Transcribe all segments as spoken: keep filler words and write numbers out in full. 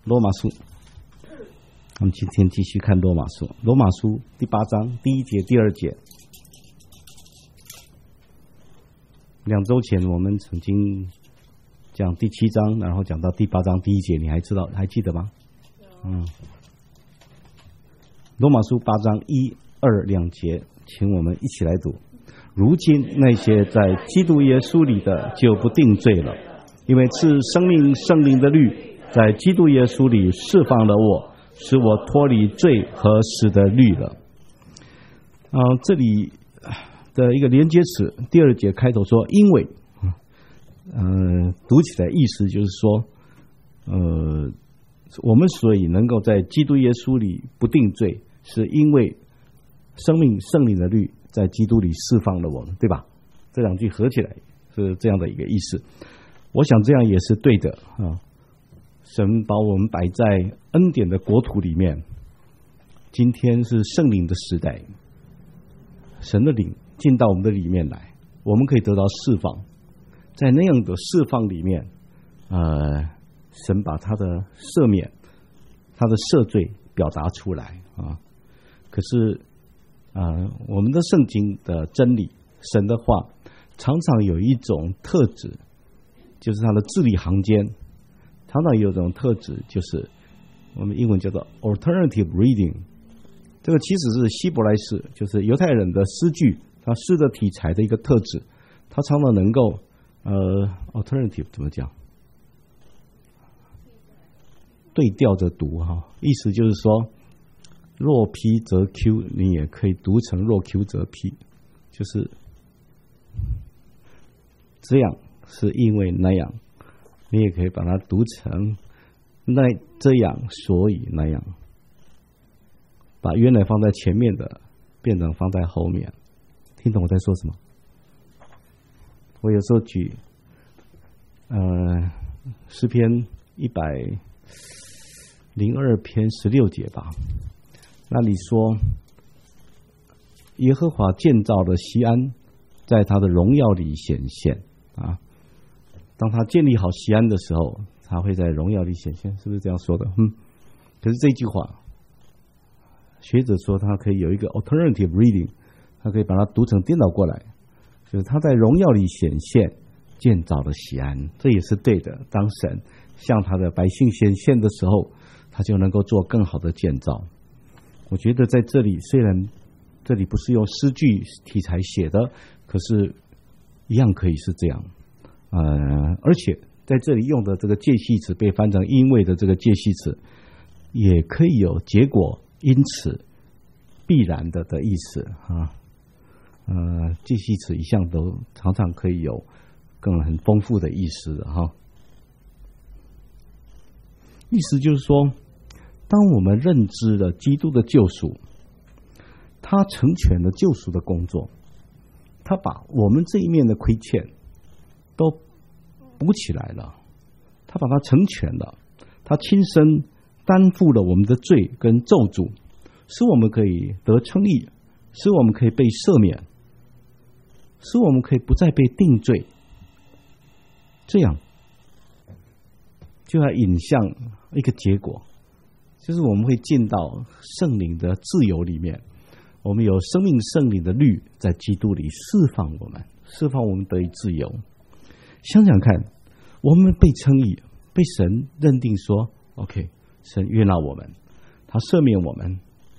罗马书，我们今天继续看罗马书。罗马书第八章第一节、第二节。两周前我们曾经讲第七章，然后讲到第八章第一节，你还知道还记得吗？嗯。罗马书八章一二两节，请我们一起来读。如今那些在基督耶稣里的就不定罪了，因为赐生命圣灵的律在基督耶稣里释放了我，使我脱离罪和死的律了。啊、呃，这里的一个连接词，第二节开头说因为，呃，读起来意思就是说，呃，我们所以能够在基督耶稣里不定罪，是因为生命圣灵的律在基督里释放了我们，对吧？这两句合起来是这样的一个意思。我想这样也是对的啊。神把我们摆在恩典的国土里面，今天是圣灵的时代，神的灵进到我们的里面来，我们可以得到释放。在那样的释放里面，呃，神把他的赦免、他的赦罪表达出来啊。可是啊、呃，我们的圣经的真理，神的话，常常有一种特质，就是它的字里行间，常常有一种特质，就是我们英文叫做 alternative reading。这个其实是希伯来诗，就是犹太人的诗句，它诗的题材的一个特质，它常常能够呃 alternative 怎么讲？对调着读哈，意思就是说。若 P 则 Q， 你也可以读成若 Q 则 P， 就是这样，是因为那样，你也可以把它读成那这样，所以那样，把原来放在前面的变成放在后面。听懂我在说什么？我有时候举呃诗篇一百零二篇十六节吧。那里说，耶和华建造了锡安，在他的荣耀里显现啊。当他建立好锡安的时候，他会在荣耀里显现，是不是这样说的？嗯。可是这句话，学者说他可以有一个 alternative reading， 他可以把它读成颠倒过来，就是他在荣耀里显现，建造了锡安，这也是对的。当神向他的百姓显现的时候，他就能够做更好的建造。我觉得在这里，虽然这里不是用诗句题材写的，可是一样可以是这样。呃，而且在这里用的这个介系词被翻成因为的这个介系词，也可以有结果、因此、必然的的意思啊。呃，介系词一向都常常可以有更很丰富的意思的哈。意思就是说，当我们认知了基督的救赎，他成全了救赎的工作，他把我们这一面的亏欠都补起来了，他把它成全了，他亲身担负了我们的罪跟咒诅，使我们可以得称义，使我们可以被赦免，使我们可以不再被定罪。这样就要引向一个结果，就是我们会进到圣灵的自由里面，我们有生命圣灵的律在基督里释放我们，释放我们得以自由。想想看，我们被称义，被神认定说 OK， 神悦纳我们，他赦免我们，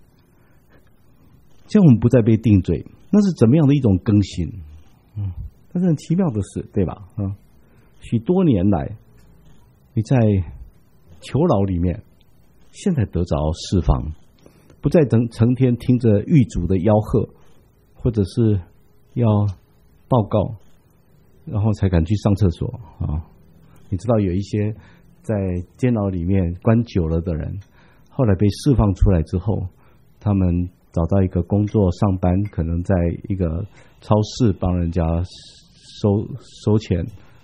这样我们不再被定罪，那是怎么样的一种更新？嗯，那是很奇妙的事，对吧？嗯，许多年来你在囚牢里面，现在得着释放，不再等成天听着狱卒的吆喝，或者是要报告，然后才敢去上厕所啊！你知道有一些在监牢里面关久了的人，后来被释放出来之后，他们找到一个工作上班，可能在一个超市帮人家收收钱，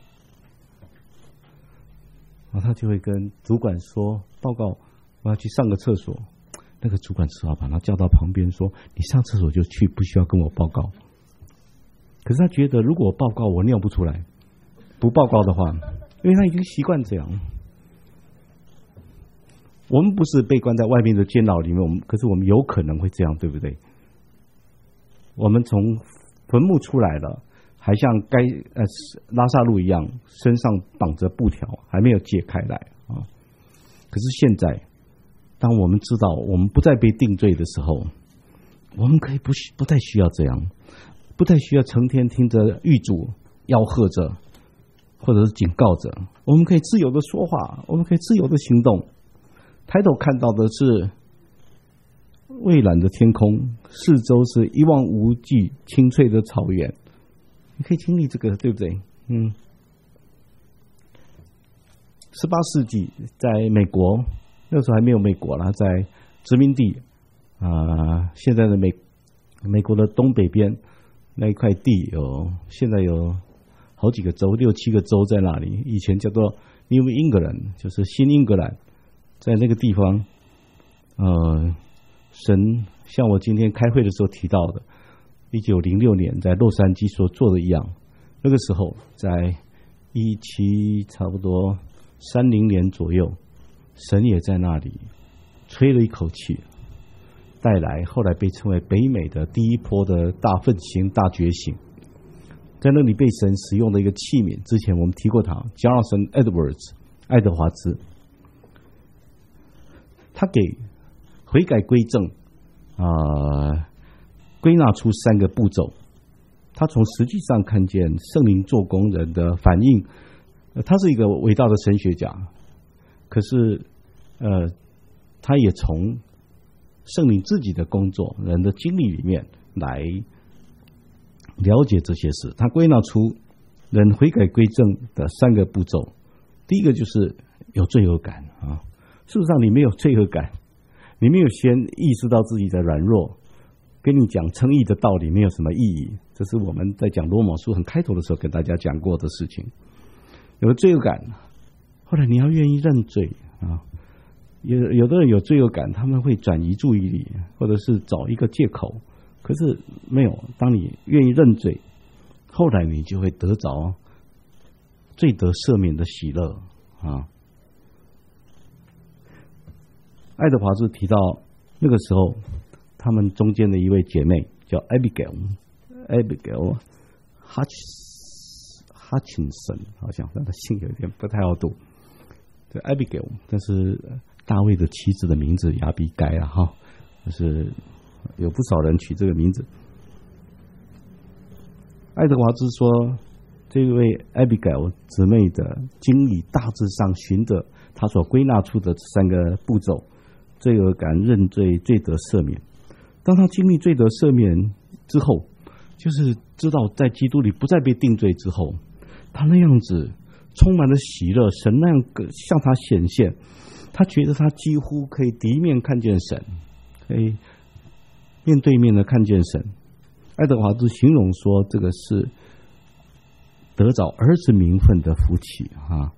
然后他就会跟主管说报告，我要去上个厕所。那个主管只好把他叫到旁边说，你上厕所就去，不需要跟我报告。可是他觉得如果我报告我尿不出来，不报告的话，因为他已经习惯这样。 我们不是被关在外面的监牢里面，我们可是我们有可能会这样，对不对？我们从坟墓出来了，还像该呃拉撒路一样，身上绑着布条，还没有解开来啊。可是现在，当我们知道我们不再被定罪的时候，我们可以不不再需要这样，不再需要成天听着狱主吆喝着，或者是警告着，我们可以自由的说话，我们可以自由的行动。抬头看到的是蔚蓝的天空，四周是一望无际青翠的草原，你可以经历这个，对不对？嗯。十八世纪在美国，那时候还没有美国啦，在殖民地啊、呃，现在的美美国的东北边那一块地有，现在有好几个州，六七个州在那里。以前叫做 New England， 就是新英格兰，在那个地方，呃，神像我今天开会的时候提到的，一九零六年在洛杉矶所做的一样，那个时候在一七差不多三零年左右，神也在那里吹了一口气，带来后来被称为北美的第一波的大奋兴、大觉醒。在那里被神使用的一个器皿，之前我们提过他 Jonathan Edwards 爱德华兹，他给悔改归正啊、呃、归纳出三个步骤。他从实际上看见圣灵做工人的反应，呃、他是一个伟大的神学家，可是呃，他也从圣灵自己的工作、人的经历里面来了解这些事。他归纳出人悔改归正的三个步骤。第一个就是有罪恶感啊，事实上你没有罪恶感，你没有先意识到自己的软弱，跟你讲称义的道理没有什么意义。这是我们在讲罗马书很开头的时候跟大家讲过的事情。有了罪恶感，后来你要愿意认罪啊。有有的人有罪恶感，他们会转移注意力，或者是找一个借口。可是没有，当你愿意认罪，后来你就会得着罪得赦免的喜乐啊。爱德华兹提到那个时候，他们中间的一位姐妹叫 Abigail Abigail Hutch Hutchinson， 好像她的姓有点不太好读。对 Abigail， 但是大卫的妻子的名字亚比该啊，哈，就是有不少人取这个名字。爱德华兹说，这位 Abigail 姊妹的经历大致上循着他所归纳出的三个步骤：罪恶感、认罪、罪得赦免。当他经历罪得赦免之后，就是知道在基督里不再被定罪之后，他那样子充满了喜乐，神那样向他显现，他觉得他几乎可以敌面看见神，可以面对面的看见神。爱德华兹形容说，这个是得着儿子名分的福气啊。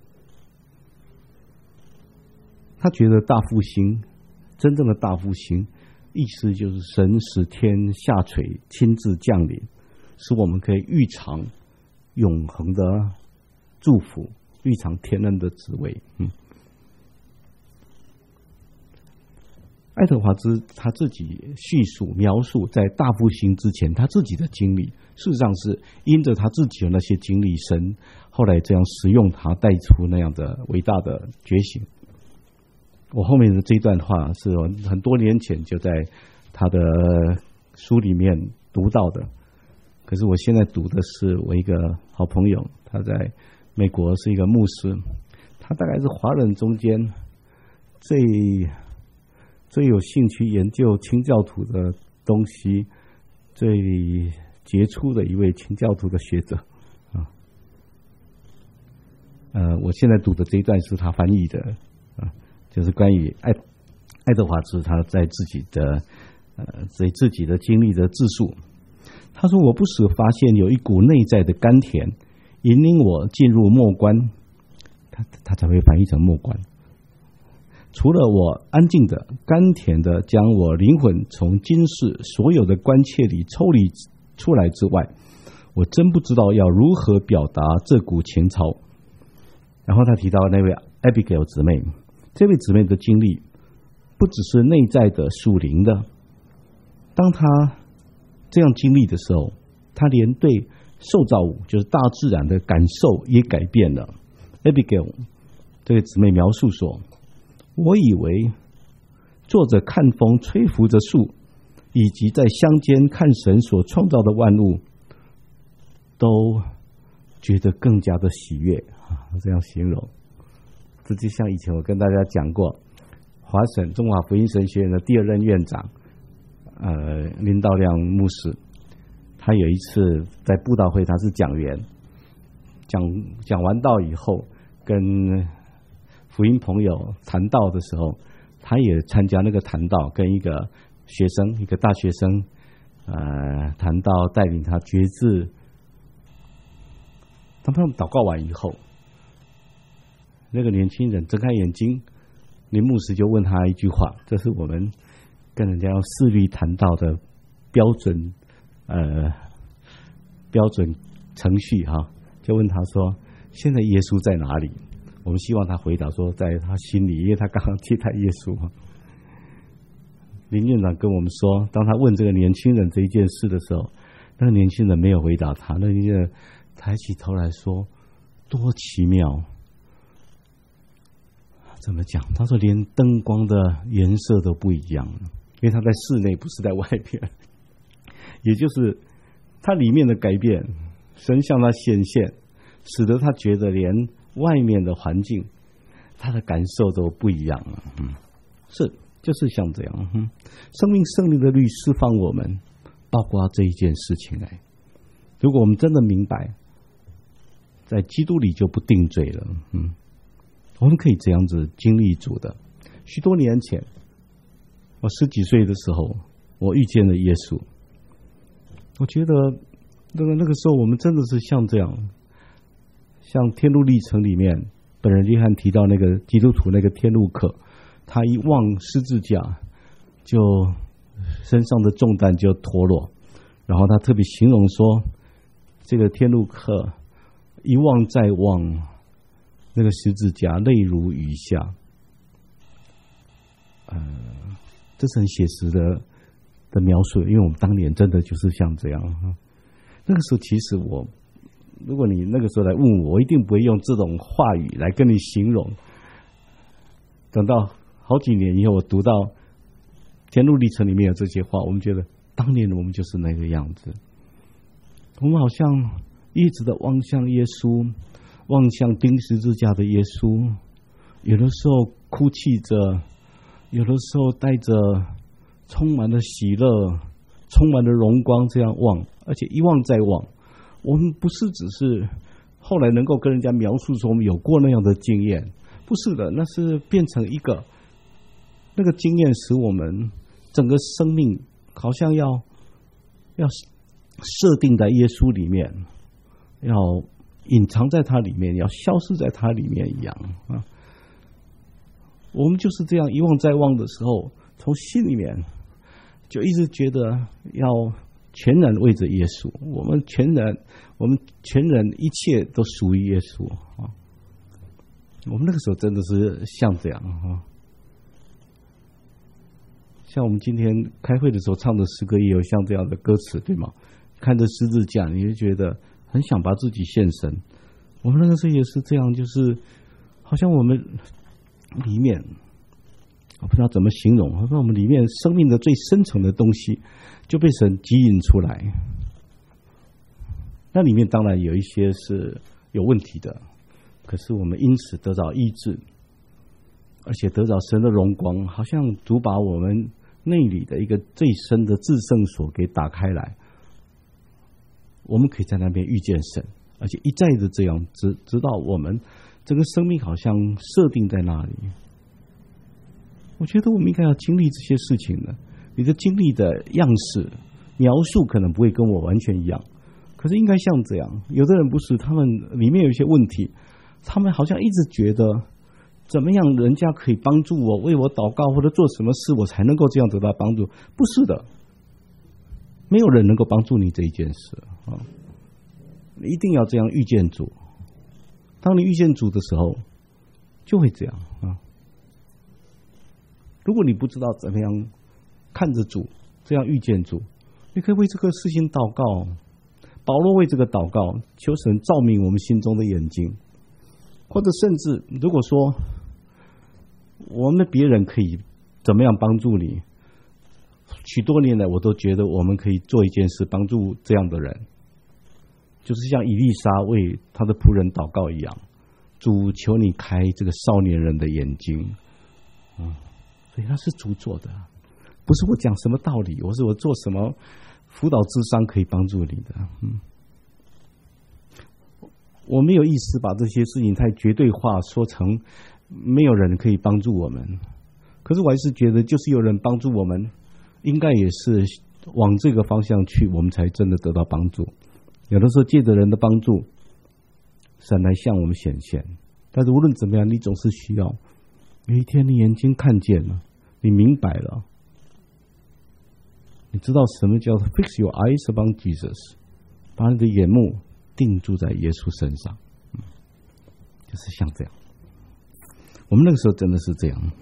他觉得大复兴，真正的大复兴，意思就是神使天下垂，亲自降临，使我们可以预尝永恒的祝福，预尝天恩的滋味。嗯，爱德华兹他自己叙述描述在大复兴之前他自己的经历，事实上是因着他自己的那些经历，神后来这样使用他，带出那样的伟大的觉醒。我后面的这段话是我很多年前就在他的书里面读到的，可是我现在读的是我一个好朋友，他在美国是一个牧师，他大概是华人中间最最有兴趣研究清教徒的东西最杰出的一位清教徒的学者啊。呃，我现在读的这一段是他翻译的啊，就是关于爱爱德华兹他在自己的呃在自己的经历的自述。他说：“我不时发现有一股内在的甘甜，引领我进入末关。”他他才会翻译成末关。除了我安静的、甘甜的将我灵魂从今世所有的关切里抽离出来之外，我真不知道要如何表达这股情操。然后他提到那位 Abigail 姊妹， 这位姊妹的经历不只是内在的属灵的，当她这样经历的时候，她连对受造物就是大自然的感受也改变了。 Abigail 这个姊妹描述说，我以为坐着看风吹拂着树，以及在乡间看神所创造的万物，都觉得更加的喜悦啊，这样形容。这就像以前我跟大家讲过，华神中华福音神学院的第二任院长呃林道亮牧师，他有一次在布道会，他是讲员，讲讲完道以后跟福音朋友谈道的时候，他也参加那个谈道，跟一个学生一个大学生呃谈道，带领他决志。当他们祷告完以后，那个年轻人睁开眼睛，林牧师就问他一句话，这是我们跟人家用四律谈道的标准呃标准程序哈，就问他说，现在耶稣在哪里？我们希望他回答说在他心里，因为他刚刚接待耶稣。林院长跟我们说，当他问这个年轻人这一件事的时候，那个年轻人没有回答他，那个年轻人抬起头来说，多奇妙。怎么讲？他说连灯光的颜色都不一样，因为他在室内，不是在外边。也就是他里面的改变，神向他显现，使得他觉得连外面的环境他的感受都不一样了。嗯，是就是像这样。嗯，生命圣灵的律释放我们，包括这一件事情来。如果我们真的明白，在基督里就不定罪了。嗯，我们可以这样子经历主的。许多年前，我十几岁的时候，我遇见了耶稣。我觉得那个那个时候，我们真的是像这样，像《天路历程》里面，本人约翰提到那个基督徒那个天路客，他一望十字架，就身上的重担就脱落。然后他特别形容说，这个天路客一望再望那个十字架，泪如雨下。呃，这是很写实的的描述，因为我们当年真的就是像这样。那个时候，其实我，如果你那个时候来问我，我一定不会用这种话语来跟你形容。等到好几年以后，我读到《天路历程》里面有这些话，我们觉得当年我们就是那个样子。我们好像一直的望向耶稣，望向钉十字架的耶稣，有的时候哭泣着，有的时候带着充满了喜乐，充满了荣光，这样望，而且一望再望。我们不是只是后来能够跟人家描述说我们有过那样的经验，不是的，那是变成一个那个经验，使我们整个生命好像要要设定在耶稣里面，要隐藏在它里面，要消失在它里面一样啊。我们就是这样一望再望的时候，从心里面就一直觉得要全然为着耶稣，我们全然，我们全然一切都属于耶稣啊。我们那个时候真的是像这样啊。像我们今天开会的时候唱的诗歌也有像这样的歌词，对吗？看着十字架，你就觉得很想把自己献身。我们那个时候也是这样，就是好像我们里面，我不知道怎么形容，好像我们里面生命的最深层的东西就被神吸引出来。那里面当然有一些是有问题的，可是我们因此得到医治，而且得到神的荣光，好像主把我们内里的一个最深的至圣所给打开来，我们可以在那边遇见神，而且一再的这样直直到我们整个生命好像设定在那里。我觉得我们应该要经历这些事情的。你的经历的样式描述可能不会跟我完全一样，可是应该像这样。有的人不是，他们里面有一些问题，他们好像一直觉得怎么样人家可以帮助我，为我祷告或者做什么事我才能够这样得到帮助。不是的，没有人能够帮助你这一件事啊！你一定要这样遇见主。当你遇见主的时候，就会这样啊。 如果你不知道怎么样看着主，这样遇见主，你可以为这个事情祷告。保罗为这个祷告，求神照明我们心中的眼睛，或者甚至如果说我们的别人可以怎么样帮助你，许多年来我都觉得我们可以做一件事帮助这样的人，就是像以利沙为他的仆人祷告一样，主求你开这个少年人的眼睛。嗯，所以那是主做的，不是我讲什么道理，我是我做什么辅导諮商可以帮助你的。嗯，我没有意思把这些事情太绝对化，说成没有人可以帮助我们。可是我还是觉得，就是有人帮助我们，应该也是往这个方向去，我们才真的得到帮助。有的时候借着人的帮助，神来向我们显现。但是无论怎么样，你总是需要有一天你眼睛看见了，你明白了，你知道什么叫 fix your eyes upon Jesus， 把你的眼目定住在耶稣身上，嗯，就是像这样。我们那个时候真的是这样，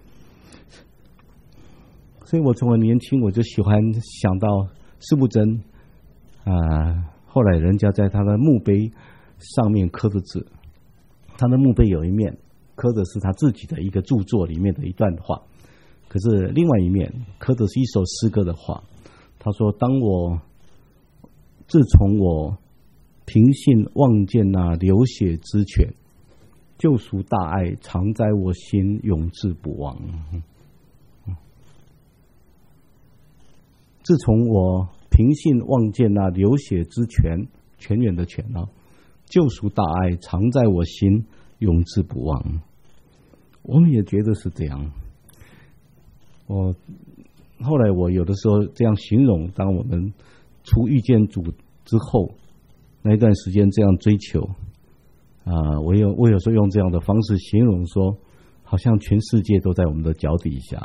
所以我从很年轻我就喜欢想到司布真啊、呃，后来人家在他的墓碑上面刻的字，他的墓碑有一面刻的是他自己的一个著作里面的一段话，可是另外一面刻的是一首诗歌的话。他说：“当我自从我凭信望见那流血之泉，救赎大爱常在我心，永志不忘。自从我凭信望见那流血之泉，泉源的泉啊，救赎大爱常在我心，永志不忘。”我们也觉得是这样。我后来我有的时候这样形容，当我们初遇见主之后，那一段时间这样追求啊、呃，我有我有时候用这样的方式形容说，好像全世界都在我们的脚底下。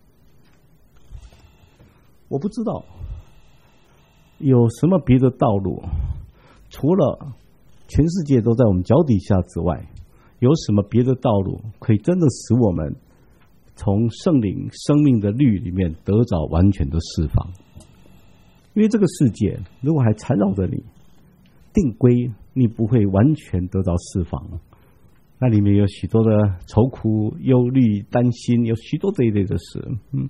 我不知道有什么别的道路，除了全世界都在我们脚底下之外，有什么别的道路可以真的使我们从圣灵生命的律里面得着完全的释放？因为这个世界如果还缠绕着你，定规你不会完全得到释放，那里面有许多的愁苦、忧虑、担心，有许多这一类的事。嗯，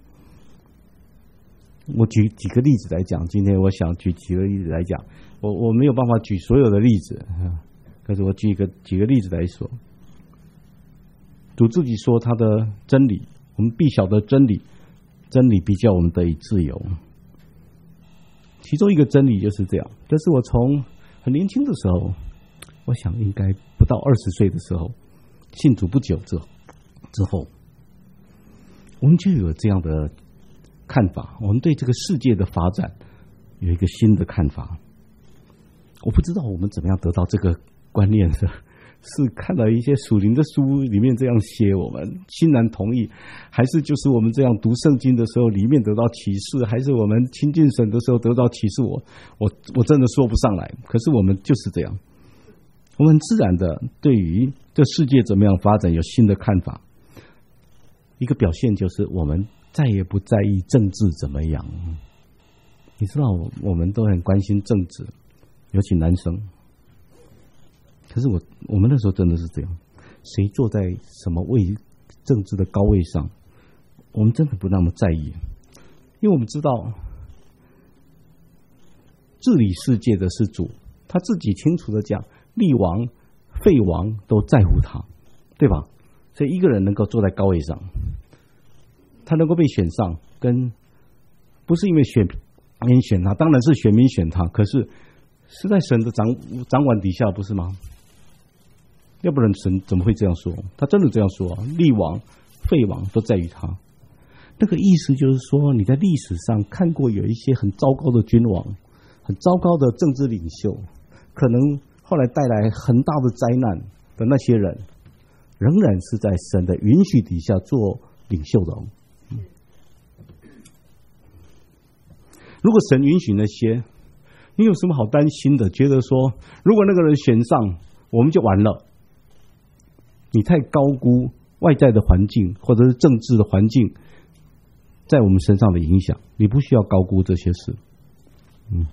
我举几个例子来讲，今天我想举几个例子来讲，我我没有办法举所有的例子，可是我举一个几个例子来说。主自己说他的真理，我们必晓得真理，真理必叫我们得以自由。其中一个真理就是这样，这是我从很年轻的时候，我想应该不到二十岁的时候，信主不久之后之后，我们就有这样的看法，我们对这个世界的发展有一个新的看法。我不知道我们怎么样得到这个观念的，是看到一些属灵的书里面这样写，我们欣然同意，还是就是我们这样读圣经的时候里面得到启示，还是我们亲近神的时候得到启示？我我我真的说不上来。可是我们就是这样，我们自然的对于这世界怎么样发展有新的看法。一个表现就是我们再也不在意政治怎么样。你知道我们都很关心政治，尤其男生。可是我我们那时候真的是这样，谁坐在什么位政治的高位上，我们真的不那么在意，因为我们知道治理世界的是主，他自己清楚的讲，立王废王都在乎他，对吧？所以一个人能够坐在高位上，他能够被选上，跟不是因为选民选他，当然是选民选他，可是是在神的掌掌管底下，不是吗？要不然神怎么会这样说？他真的这样说啊，立王废王都在于他。那个意思就是说，你在历史上看过有一些很糟糕的君王，很糟糕的政治领袖，可能后来带来很大的灾难的那些人，仍然是在神的允许底下做领袖的。如果神允许那些，你有什么好担心的？觉得说，如果那个人选上，我们就完了。你太高估外在的环境或者是政治的环境在我们身上的影响，你不需要高估这些事。嗯，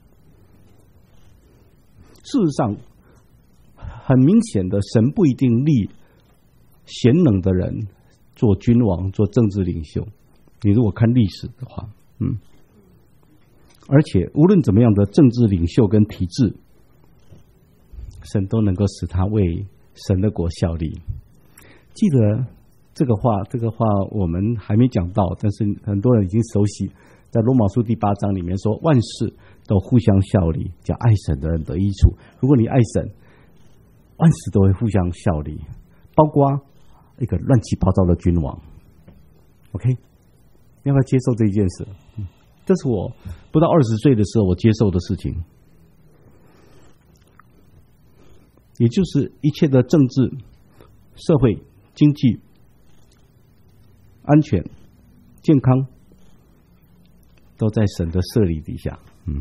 事实上，很明显的，神不一定立贤能的人做君王、做政治领袖。你如果看历史的话，嗯，而且无论怎么样的政治领袖跟体制，神都能够使他为神的国效力。记得这个话，这个话我们还没讲到，但是很多人已经熟悉。在罗马书第八章里面说，万事都互相效力，叫爱神的人得益处。如果你爱神，万事都会互相效力，包括一个乱七八糟的君王。OK， 要不要接受这一件事？嗯，这是我不到二十岁的时候我接受的事情，也就是一切的政治、社会、经济、安全、健康，都在神的设立底下。嗯，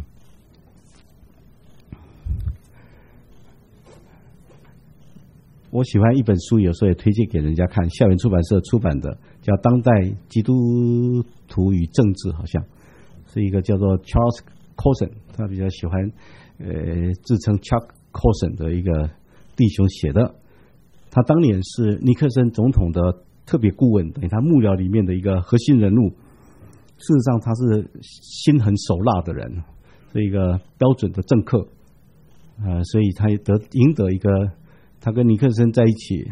我喜欢一本书，有时候也推荐给人家看，校园出版社出版的，叫《当代基督徒与政治》，好像是一个叫做 Charles Colson， 他比较喜欢呃自称 Chuck Colson 的一个弟兄写的。他当年是尼克森总统的特别顾问，等于他幕僚里面的一个核心人物。事实上，他是心狠手辣的人，是一个标准的政客，呃，所以他也得赢得一个，他跟尼克森在一起，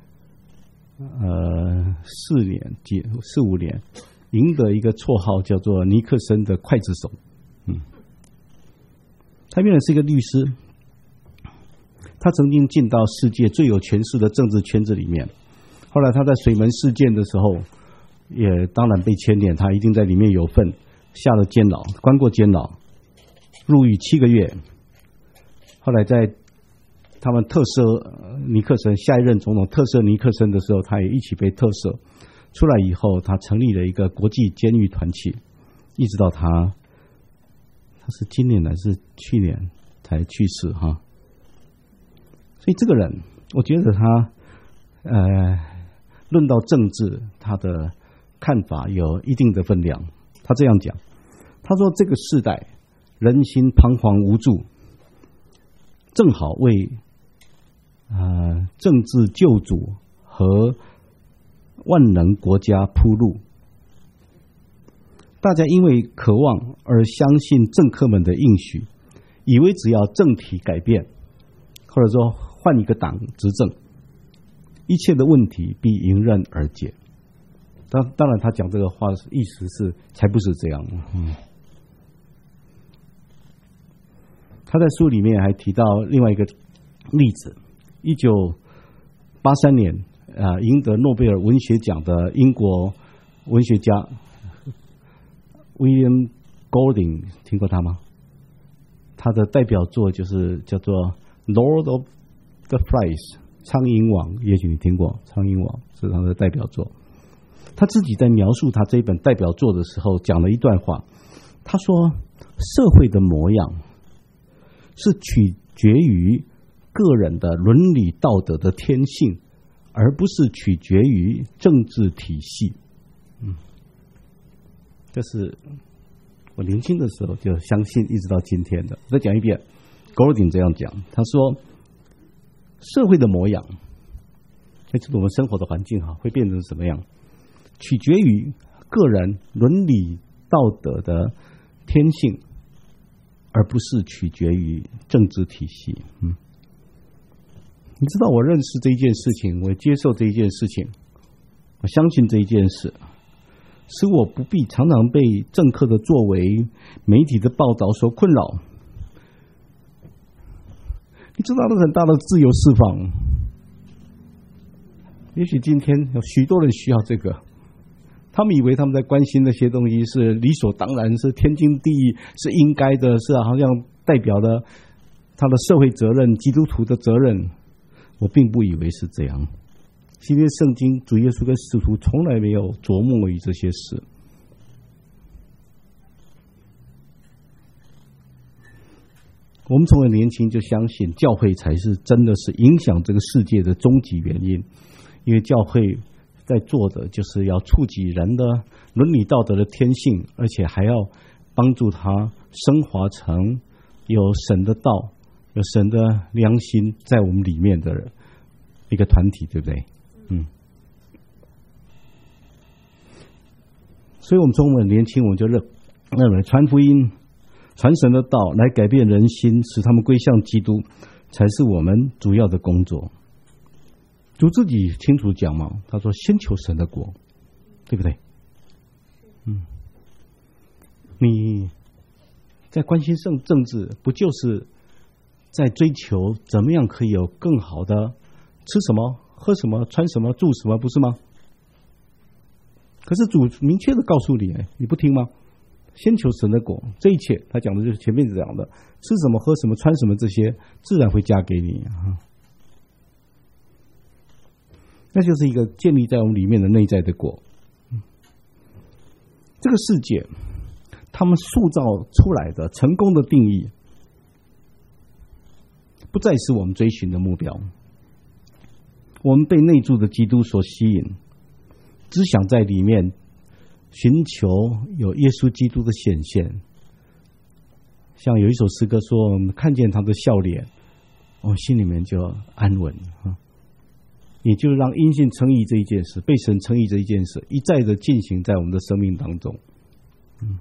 呃，四年几四五年，赢得一个绰号叫做尼克森的刽子手。嗯，他原来是一个律师，他曾经进到世界最有权势的政治圈子里面，后来他在水门事件的时候，也当然被牵连，他一定在里面有份，下了监牢，关过监牢，入狱七个月。后来在他们特赦尼克森，下一任总统特赦尼克森的时候，他也一起被特赦。出来以后，他成立了一个国际监狱团体，一直到他他是今年还是去年才去世哈。所以这个人，我觉得他呃，论到政治，他的看法有一定的分量。他这样讲，他说这个世代人心彷徨无助，正好为呃政治救主和万能国家铺路。大家因为渴望而相信政客们的应许，以为只要政体改变，或者说换一个党执政，一切的问题必迎刃而解。当当然，他讲这个话的意思是，才不是这样。嗯，他在书里面还提到另外一个例子：一九八三年，啊、呃，赢得诺贝尔文学奖的英国文学家 William Golding， 听过他吗？他的代表作就是叫做《Lord of the Flies》，苍蝇王，也许你听过，苍蝇王是他的代表作。他自己在描述他这本代表作的时候，讲了一段话。他说：“社会的模样是取决于个人的伦理道德的天性，而不是取决于政治体系。”嗯，这是我年轻的时候就相信，一直到今天的。我再讲一遍 ，Golding 这样讲，他说：“社会的模样，也就是我们生活的环境哈，会变成什么样？取决于个人伦理道德的天性，而不是取决于政治体系。”嗯，你知道我认识这一件事情，我接受这一件事情，我相信这一件事，使我不必常常被政客的作为、媒体的报道所困扰。你知道那很大的自由释放。也许今天有许多人需要这个。他们以为他们在关心那些东西是理所当然，是天经地义，是应该的，是好像代表了他的社会责任、基督徒的责任。我并不以为是这样。今天圣经主耶稣跟使徒从来没有琢磨于这些事。我们从很年轻就相信教会才是真的是影响这个世界的终极原因，因为教会在做的就是要触及人的伦理道德的天性，而且还要帮助他升华成有神的道、有神的良心在我们里面的一个团体，对不对？嗯。所以我们从我们年轻，我们就认认为传福音、传神的道来改变人心，使他们归向基督，才是我们主要的工作。主自己清楚讲嘛，他说：“先求神的国，对不对？”嗯，你在关心政政治，不就是在追求怎么样可以有更好的吃什么、喝什么、穿什么、住什么，不是吗？可是主明确的告诉你，你不听吗？先求神的国，这一切他讲的就是前面讲的，吃什么、喝什么、穿什么，这些自然会加给你啊。那就是一个建立在我们里面的内在的国。这个世界，他们塑造出来的成功的定义，不再是我们追寻的目标。我们被内住的基督所吸引，只想在里面寻求有耶稣基督的显现。像有一首诗歌说，我们看见他的笑脸，我们心里面就安稳。也就让因信称义这一件事，被神称义这一件事，一再的进行在我们的生命当中。嗯，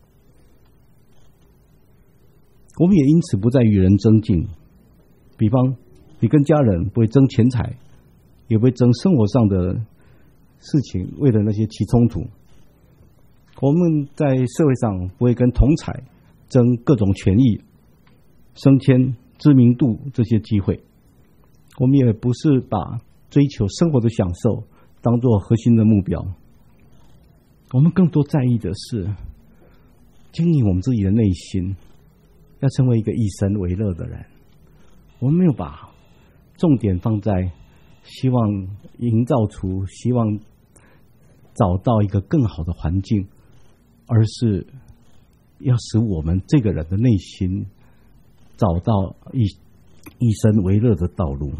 我们也因此不再与人争竞。比方，你跟家人不会争钱财，也不会争生活上的事情，为了那些起冲突。我们在社会上不会跟同侪争各种权益、升迁、知名度这些机会。我们也不是把追求生活的享受当作核心的目标，我们更多在意的是经营我们自己的内心，要成为一个以神为乐的人。我们没有把重点放在希望营造出、希望找到一个更好的环境，而是要使我们这个人的内心找到以以神为乐的道路。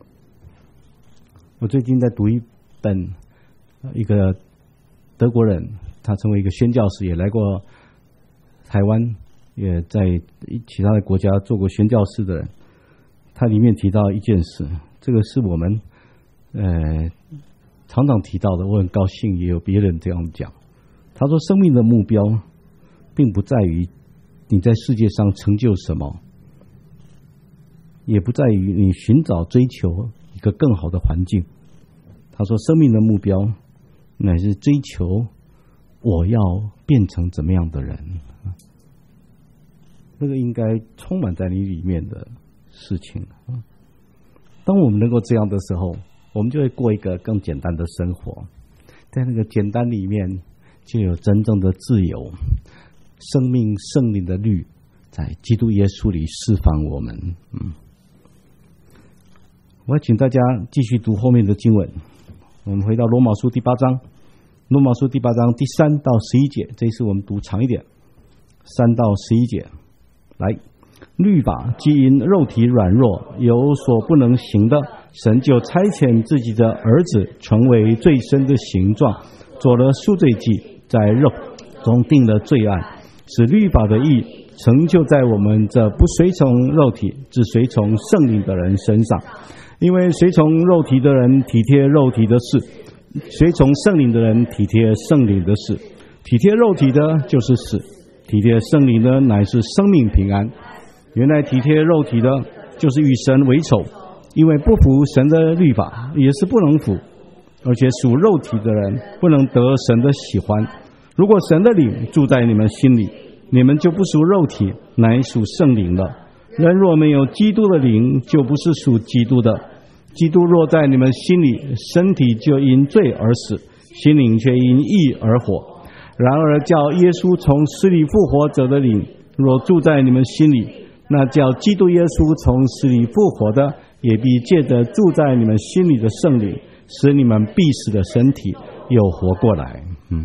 我最近在读一本一个德国人，他成为一个宣教士，也来过台湾，也在其他的国家做过宣教士的人。他里面提到一件事，这个是我们呃常常提到的，我很高兴也有别人这样讲。他说，生命的目标并不在于你在世界上成就什么，也不在于你寻找追求一个更好的环境。他说，生命的目标乃是追求我要变成怎么样的人，这个应该充满在你里面的事情。当我们能够这样的时候，我们就会过一个更简单的生活，在那个简单里面就有真正的自由，生命圣灵的律在基督耶稣里释放我们。嗯，我要请大家继续读后面的经文。我们回到罗马书第八章，罗马书第八章第三到十一节，这一次我们读长一点，三到十一节。来，律法既因肉体软弱有所不能行的，神就差遣自己的儿子成为最深的形状，做了赎罪祭，在肉中定了罪案，使律法的义成就在我们这不随从肉体只随从圣灵的人身上。因为随从肉体的人体贴肉体的事，随从圣灵的人体贴圣灵的事。体贴肉体的就是死，体贴圣灵的乃是生命平安。原来体贴肉体的就是与神为仇，因为不服神的律法也是不能服，而且属肉体的人不能得神的喜欢。如果神的灵住在你们心里，你们就不属肉体，乃属圣灵了。人若没有基督的灵，就不是属基督的。基督若在你们心里，身体就因罪而死，心灵却因义而活。然而叫耶稣从死里复活者的灵若住在你们心里，那叫基督耶稣从死里复活的，也必借着住在你们心里的圣灵，使你们必死的身体又活过来。嗯，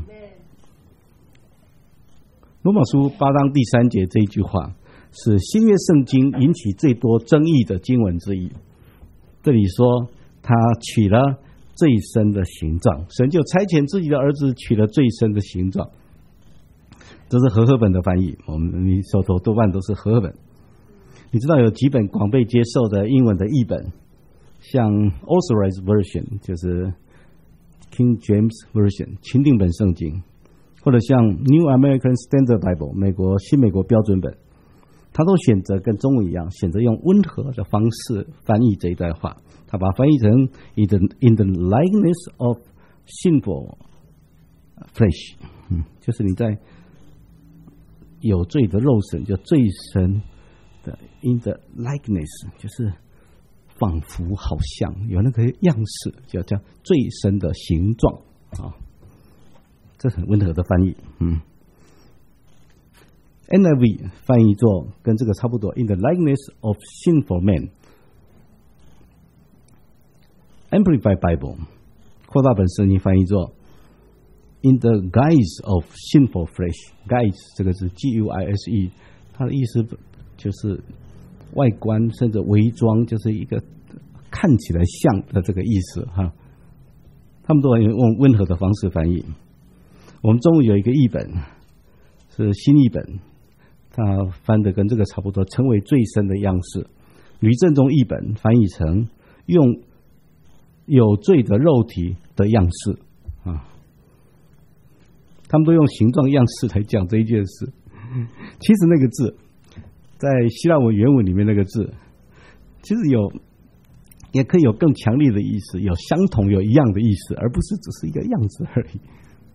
罗马书八章第三节这一句话是新约圣经引起最多争议的经文之一。这里说他取了最深的形状，神就差遣自己的儿子取了最深的形状。这是和合本的翻译，我们你手头多半都是和合本。你知道有几本广被接受的英文的译本，像 Authorized Version 就是 King James Version 钦定本圣经，或者像 New American Standard Bible 美国新美国标准本，他都选择跟中文一样，选择用温和的方式翻译这一段话。他把它翻译成 in the, in the likeness of sinful flesh， 嗯，就是你在有罪的肉身，就最深的 in the likeness， 就是仿佛好像有那个样式，叫叫最深的形状啊，这很温和的翻译。嗯 ，N I V 翻译作跟这个差不多 ，in the likeness of sinful man。Amplified Bible 扩大本圣经翻译作 in the guise of sinful flesh。guise 这个是 G U I S E， 它的意思就是外观甚至伪装，就是一个看起来像的这个意思哈。他们都用温和的方式翻译。我们中文有一个译本是新译本，它翻的跟这个差不多，称为最深的样式。吕正中译本翻译成用有罪的肉体的样式啊，他们都用形状样式来讲这一件事。其实那个字在希腊文原文里面那个字，其实有也可以有更强烈的意思，有相同有一样的意思，而不是只是一个样子而已。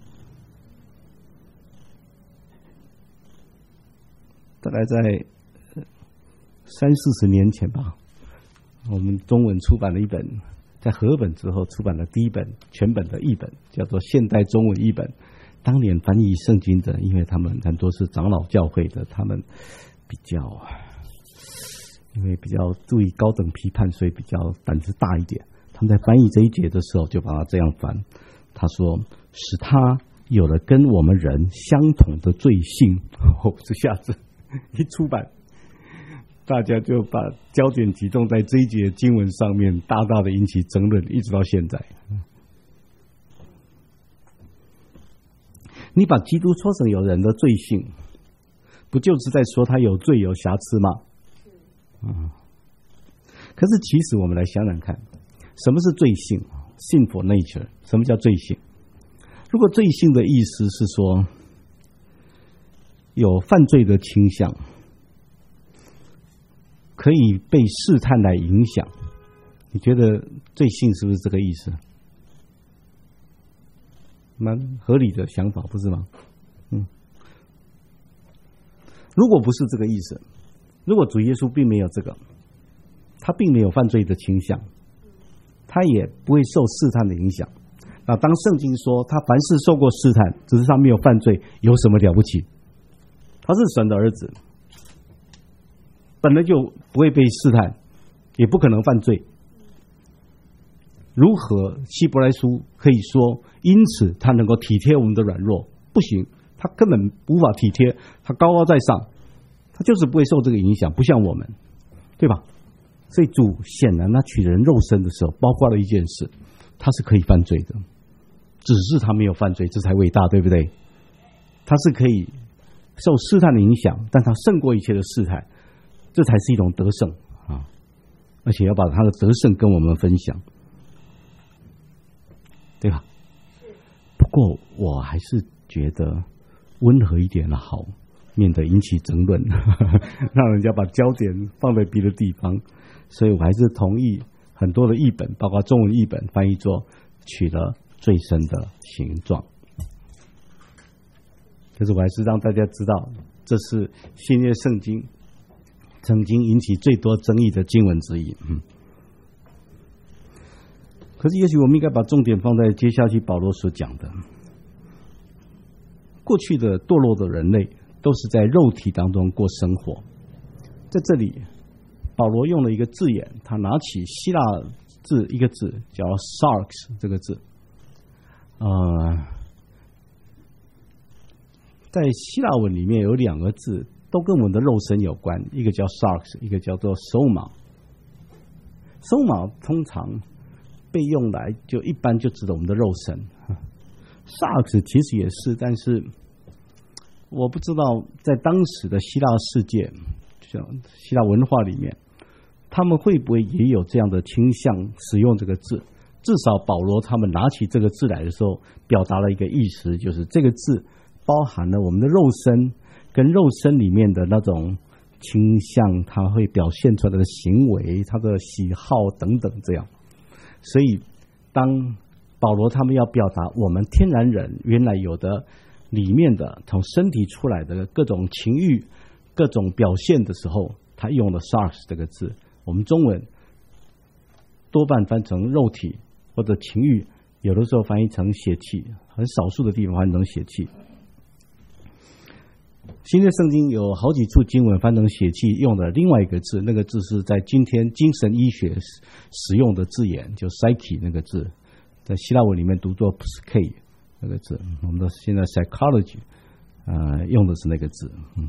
大概在三四十年前吧，我们中文出版了一本，在和本之后出版了第一本全本的译本，叫做现代中文译本。当年翻译圣经的，因为他们很多是长老教会的，他们比较因为比较注意高等批判，所以比较胆子大一点。他们在翻译这一节的时候就把它这样翻，他说使他有了跟我们人相同的罪性。哦，这下子一出版，大家就把焦点集中在这一节经文上面，大大的引起争论，一直到现在。你把基督说成有人的罪性，不就是在说他有罪有瑕疵吗？嗯。可是其实我们来想想看，什么是罪性 ？Sinful nature， 什么叫罪性？如果罪性的意思是说有犯罪的倾向，可以被试探来影响，你觉得罪性是不是这个意思？蛮合理的想法，不是吗？嗯，如果不是这个意思，如果主耶稣并没有这个，他并没有犯罪的倾向，他也不会受试探的影响。那当圣经说他凡事受过试探，只是他没有犯罪，有什么了不起？他是神的儿子，本来就不会被试探，也不可能犯罪。如何希伯来书可以说因此他能够体贴我们的软弱？不行，他根本无法体贴，他高高在上，他就是不会受这个影响，不像我们，对吧？所以主显然他取人肉身的时候，包括了一件事，他是可以犯罪的，只是他没有犯罪，这才伟大，对不对？他是可以受试探的影响，但他胜过一切的试探，这才是一种得胜啊！而且要把他的得胜跟我们分享，对吧？不过我还是觉得温和一点的好，免得引起争论，让人家把焦点放在别的地方。所以我还是同意很多的译本，包括中文译本翻译作取了最深的形状。可是我还是让大家知道，这是新约圣经曾经引起最多争议的经文之一。嗯，可是也许我们应该把重点放在接下去保罗所讲的，过去的堕落的人类都是在肉体当中过生活。在这里保罗用了一个字眼，他拿起希腊字一个字叫 sarx 这个字，呃，在希腊文里面有两个字都跟我们的肉身有关，一个叫 sarx， 一个叫做 soma。soma 通常被用来就一般就指的我们的肉身。萨尔斯其实也是，但是我不知道在当时的希腊世界，像希腊文化里面，他们会不会也有这样的倾向使用这个字？至少保罗他们拿起这个字来的时候，表达了一个意思，就是这个字包含了我们的肉身跟肉身里面的那种倾向，它会表现出来的行为、他的喜好等等这样。所以当保罗他们要表达我们天然人原来有的里面的从身体出来的各种情欲、各种表现的时候，他用了 sarx 这个字。我们中文多半翻成肉体或者情欲，有的时候翻译成血气，很少数的地方翻译成血气。新约圣经有好几处经文翻成血气，用的另外一个字，那个字是在今天精神医学使用的字眼，就 psyche 那个字，在希腊文里面读作 psyche 那个字，我们的现在 psychology 呃用的是那个字。嗯，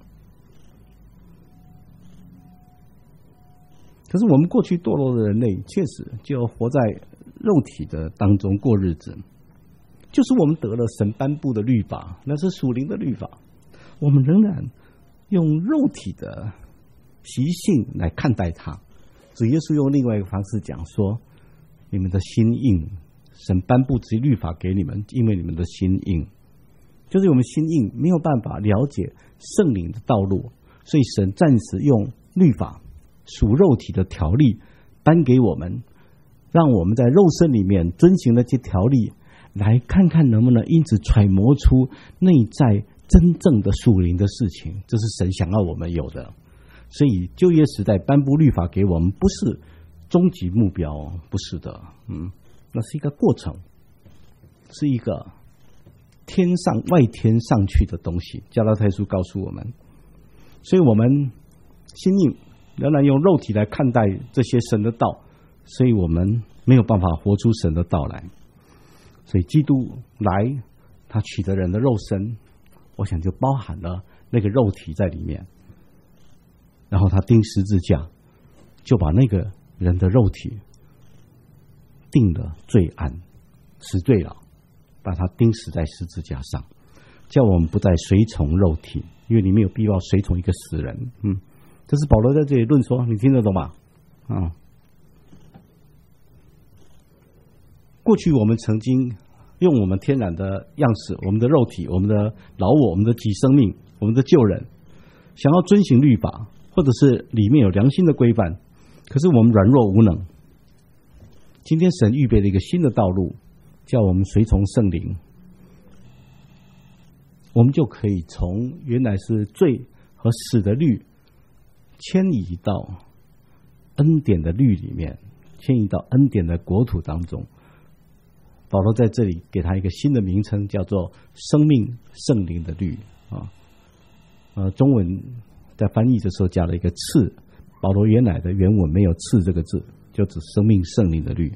可是我们过去堕落的人类，确实就活在肉体的当中过日子，就是我们得了神颁布的律法，那是属灵的律法，我们仍然用肉体的习性来看待它。主耶稣用另外一个方式讲说，你们的心硬，神颁布这些律法给你们，因为你们的心硬，就是我们心硬，没有办法了解圣灵的道路，所以神暂时用律法属肉体的条例颁给我们，让我们在肉身里面遵行那些条例，来看看能不能因此揣摩出内在真正的属灵的事情，这是神想要我们有的。所以旧约时代颁布律法给我们，不是终极目标，不是的，嗯，那是一个过程，是一个天上外天上去的东西。加拉太书告诉我们，所以我们心硬，仍然用肉体来看待这些神的道，所以我们没有办法活出神的道来。所以基督来，他取得人的肉身，我想就包含了那个肉体在里面，然后他钉十字架，就把那个人的肉体定了罪案，死罪了，把他钉死在十字架上，叫我们不再随从肉体，因为你没有必要随从一个死人。嗯，这是保罗在这里论说，你听得懂吗？啊，过去我们曾经用我们天然的样式，我们的肉体，我们的老我，我们的己生命，我们的旧人，想要遵行律法，或者是里面有良心的规范，可是我们软弱无能。今天神预备了一个新的道路，叫我们随从圣灵，我们就可以从原来是罪和死的律迁移到恩典的律里面，迁移到恩典的国土当中。保罗在这里给他一个新的名称，叫做生命圣灵的律啊。呃，中文在翻译的时候加了一个赐，保罗原来的原文没有赐这个字，就指生命圣灵的律。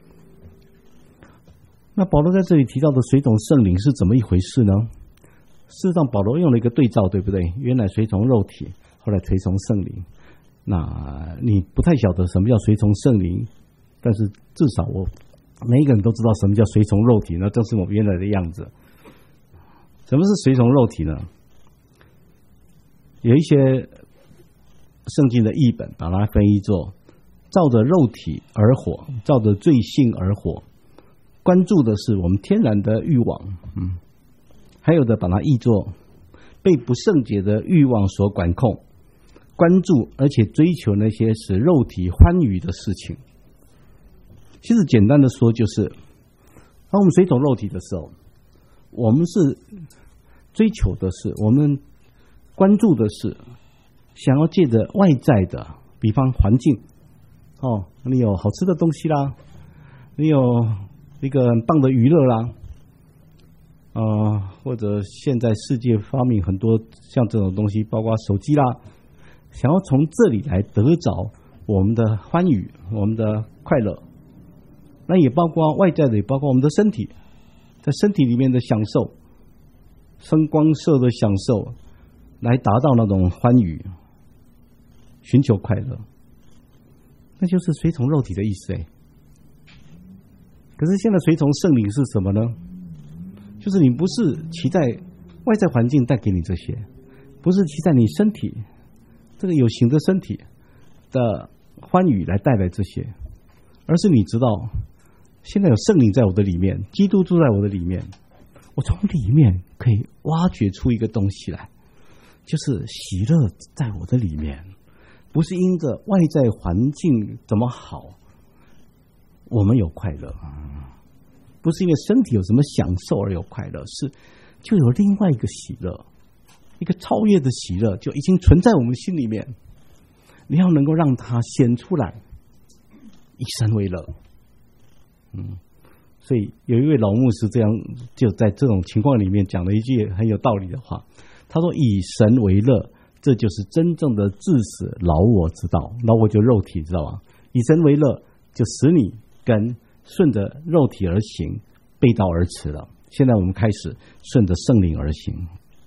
那保罗在这里提到的随从圣灵是怎么一回事呢？事实上保罗用了一个对照，对不对？原来随从肉体，后来随从圣灵。那你不太晓得什么叫随从圣灵，但是至少我每一个人都知道什么叫随从肉体，那正是我们原来的样子。什么是随从肉体呢？有一些圣经的译本把它翻译作照着肉体而活，照着罪性而活，关注的是我们天然的欲望。嗯，还有的把它译作被不圣洁的欲望所管控，关注而且追求那些使肉体欢愉的事情。其实简单的说，就是当我们随从肉体的时候，我们是追求的是，我们关注的是，想要借着外在的，比方环境，哦，你有好吃的东西啦，你有一个很棒的娱乐啦，呃，或者现在世界发明很多像这种东西，包括手机啦，想要从这里来得着我们的欢愉，我们的快乐。那也包括外在的，也包括我们的身体，在身体里面的享受，声光色的享受，来达到那种欢愉，寻求快乐，那就是随从肉体的意思。哎， 可是现在随从圣灵是什么呢？就是你不是期待外在环境带给你这些，不是期待你身体这个有形的身体的欢愉来带来这些，而是你知道现在有圣灵在我的里面，基督住在我的里面，我从里面可以挖掘出一个东西来，就是喜乐在我的里面，不是因着外在环境怎么好我们有快乐，不是因为身体有什么享受而有快乐，是就有另外一个喜乐，一个超越的喜乐就已经存在我们心里面，你要能够让它显出来，以神为乐。嗯，所以有一位老牧师这样就在这种情况里面讲了一句很有道理的话，他说以神为乐，这就是真正的致死老我之道。老我就肉体，知道吗？以神为乐就使你跟顺着肉体而行背道而驰了。现在我们开始顺着圣灵而行。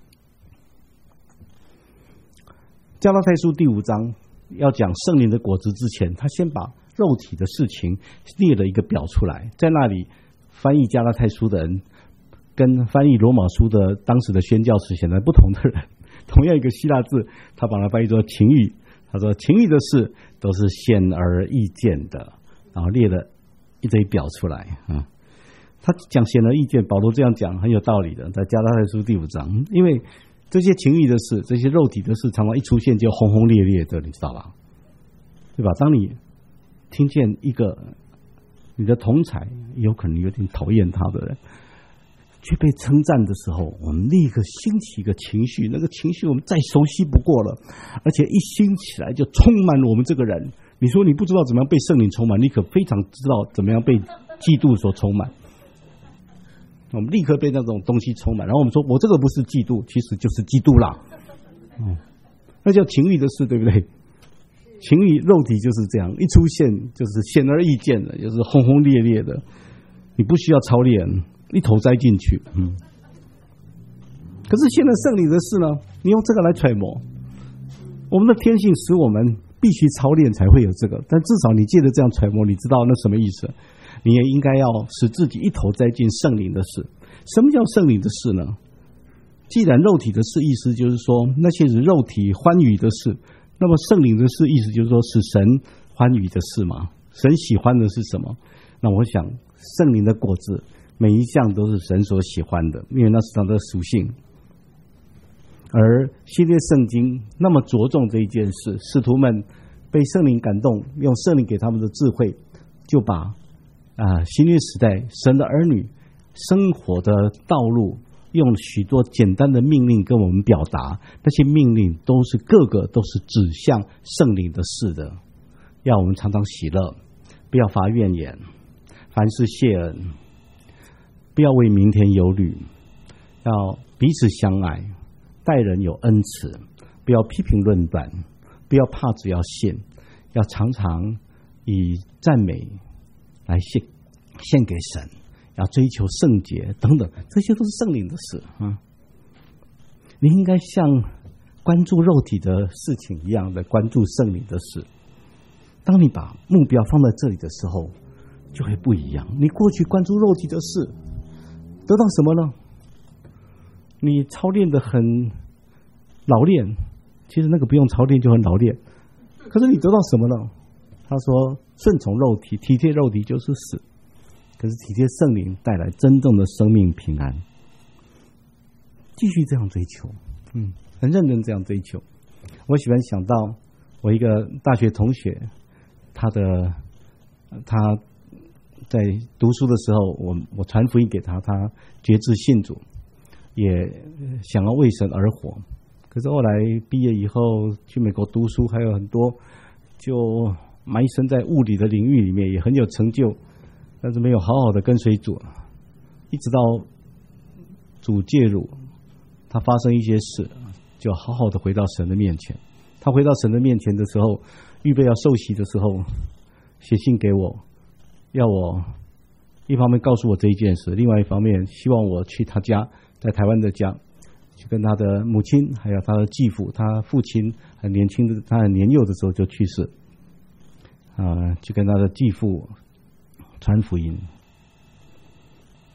加拉太书第五章要讲圣灵的果子之前，他先把肉体的事情列了一个表出来，在那里翻译加拉太书的人跟翻译罗马书的当时的宣教士显然不同的人，同样一个希腊字，他把它翻译作情欲，他说情欲的事都是显而易见的，然后列了一堆表出来。嗯，他讲显而易见，保罗这样讲很有道理的，在加拉太书第五章，因为这些情欲的事，这些肉体的事常常一出现就轰轰烈烈的，你知道吧？对吧？当你听见一个你的同侪有可能有点讨厌他的人却被称赞的时候，我们立刻兴起一个情绪，那个情绪我们再熟悉不过了，而且一兴起来就充满了我们这个人。你说你不知道怎么样被圣灵充满，你可非常知道怎么样被嫉妒所充满。我们立刻被那种东西充满，然后我们说我这个不是嫉妒，其实就是嫉妒啦。嗯，那叫情欲的事，对不对？情欲肉体就是这样，一出现就是显而易见的，就是轰轰烈烈的，你不需要操练，一头栽进去。嗯，可是现在圣灵的事呢，你用这个来揣摩，我们的天性使我们必须操练才会有这个，但至少你借着这样揣摩，你知道那什么意思？你也应该要使自己一头栽进圣灵的事。什么叫圣灵的事呢？既然肉体的事，意思就是说那些是肉体欢愉的事，那么圣灵的事意思就是说是神欢愉的事嘛？神喜欢的是什么？那我想圣灵的果子每一项都是神所喜欢的，因为那是他的属性。而新约圣经那么着重这一件事，使徒们被圣灵感动，用圣灵给他们的智慧，就把啊新约时代神的儿女生活的道路用许多简单的命令跟我们表达，那些命令都是个个都是指向圣灵的事的，要我们常常喜乐，不要发怨言，凡事谢恩，不要为明天忧虑，要彼此相爱，待人有恩慈，不要批评论断，不要怕，只要信，要常常以赞美来献献给神，要追求圣洁等等，这些都是圣灵的事啊。你应该像关注肉体的事情一样的关注圣灵的事。当你把目标放在这里的时候，就会不一样。你过去关注肉体的事，得到什么呢？你操练的很老练，其实那个不用操练就很老练，可是你得到什么呢？他说顺从肉体，体贴肉体就是死，可是体贴圣灵带来真正的生命平安。继续这样追求，嗯，很认真这样追求。我喜欢想到我一个大学同学，他的他在读书的时候，我我传福音给他，他决志信主，也想要为神而活。可是后来毕业以后去美国读书，还有很多就埋身在物理的领域里面，也很有成就，但是没有好好的跟随主，一直到主介入，他发生一些事，就好好的回到神的面前。他回到神的面前的时候，预备要受洗的时候，写信给我，要我一方面告诉我这一件事，另外一方面希望我去他家，在台湾的家，去跟他的母亲还有他的继父，他父亲很年轻的，他很年幼的时候就去世，啊、呃，去跟他的继父传福音。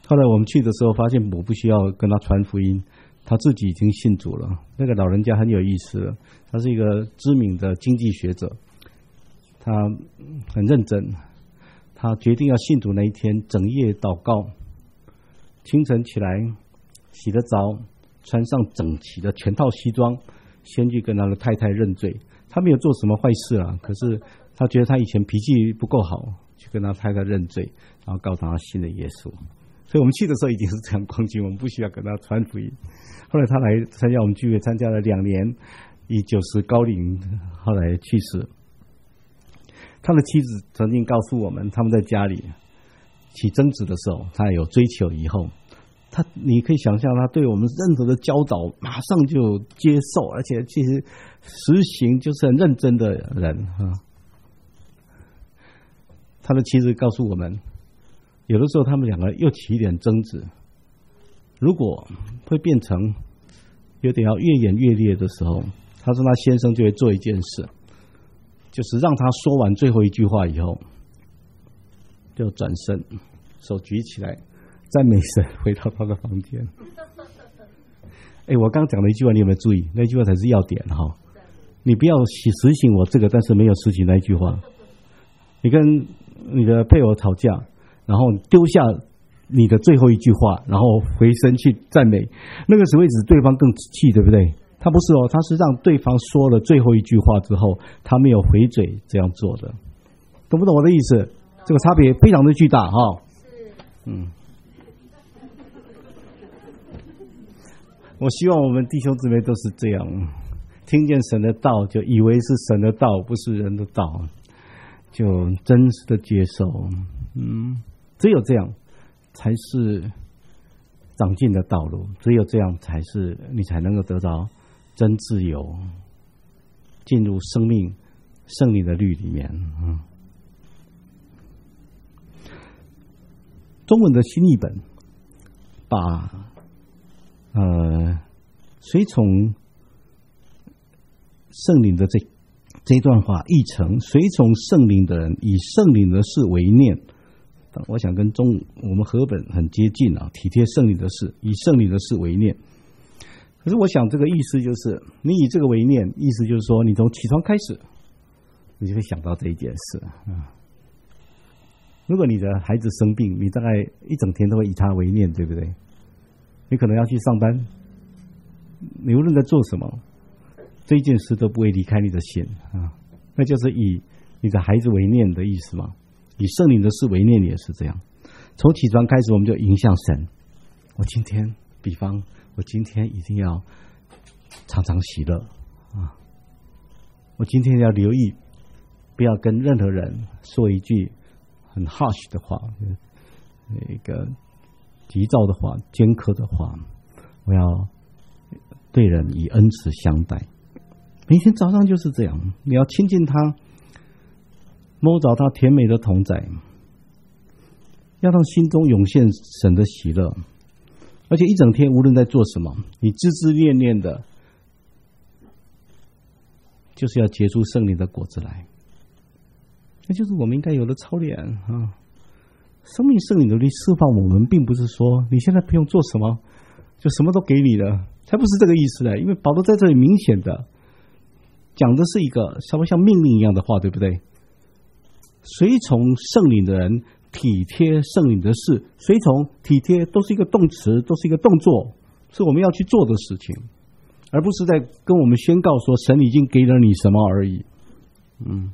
后来我们去的时候，发现我不需要跟他传福音，他自己已经信主了。那个老人家很有意思了，他是一个知名的经济学者，他很认真，他决定要信主那一天，整夜祷告，清晨起来洗了澡，穿上整齐的全套西装，先去跟他的太太认罪。他没有做什么坏事啊，可是他觉得他以前脾气不够好，去跟他太太认罪，然后告诉他信了耶稣。所以我们去的时候已经是这样光景，我们不需要跟他传福音。后来他来参加我们聚会，参加了两年，以九十高龄，后来去世。他的妻子曾经告诉我们，他们在家里起争执的时候，他有追求以后，他你可以想象他对我们任何的教导马上就接受，而且其实实行，就是很认真的人啊。他的妻子告诉我们，有的时候他们两个又起一点争执，如果会变成有点要越演越烈的时候，他说他先生就会做一件事，就是让他说完最后一句话以后，就转身，手举起来，赞美神，回到他的房间。哎，我刚刚讲了一句话，你有没有注意？那句话才是要点哈。你不要实行我这个，但是没有实行那一句话。你跟你的配偶吵架，然后丢下你的最后一句话，然后回身去赞美，那个只会使对方更气，对不对？他不是哦，他是让对方说了最后一句话之后，他没有回嘴这样做的，懂不懂我的意思？这个差别非常的巨大哈。嗯，我希望我们弟兄姊妹都是这样，听见神的道就以为是神的道，不是人的道，就真实的接受。嗯，只有这样才是长进的道路，只有这样才是你才能够得到真自由，进入生命圣灵的律里面。嗯，中文的新译本把呃随从圣灵的这这一段话译成随从圣灵的人以圣灵的事为念。我想跟中我们和本很接近啊，体贴圣灵的事，以圣灵的事为念。可是我想这个意思就是，你以这个为念，意思就是说，你从起床开始，你就会想到这一件事啊。如果你的孩子生病，你大概一整天都会以他为念，对不对？你可能要去上班，你无论在做什么，这一件事都不会离开你的心啊。那就是以你的孩子为念的意思嘛。以圣灵的事为念也是这样，从起床开始我们就迎向神。我今天，比方我今天一定要常常喜乐啊！我今天要留意，不要跟任何人说一句很 harsh 的话，一个急躁的话、尖刻的话。我要对人以恩慈相待。每天早上就是这样，你要亲近他，摸着他甜美的同在，要让心中涌现神的喜乐，而且一整天无论在做什么，你孜孜念念的，就是要结出圣灵的果子来。那就是我们应该有的操练啊！生命圣灵的力释放我们，并不是说你现在不用做什么，就什么都给你了，才不是这个意思的。因为保罗在这里明显的讲的是一个稍微像命令一样的话，对不对？随从圣灵的人体贴圣灵的事，随从体贴都是一个动词，都是一个动作，是我们要去做的事情，而不是在跟我们宣告说神已经给了你什么而已。嗯，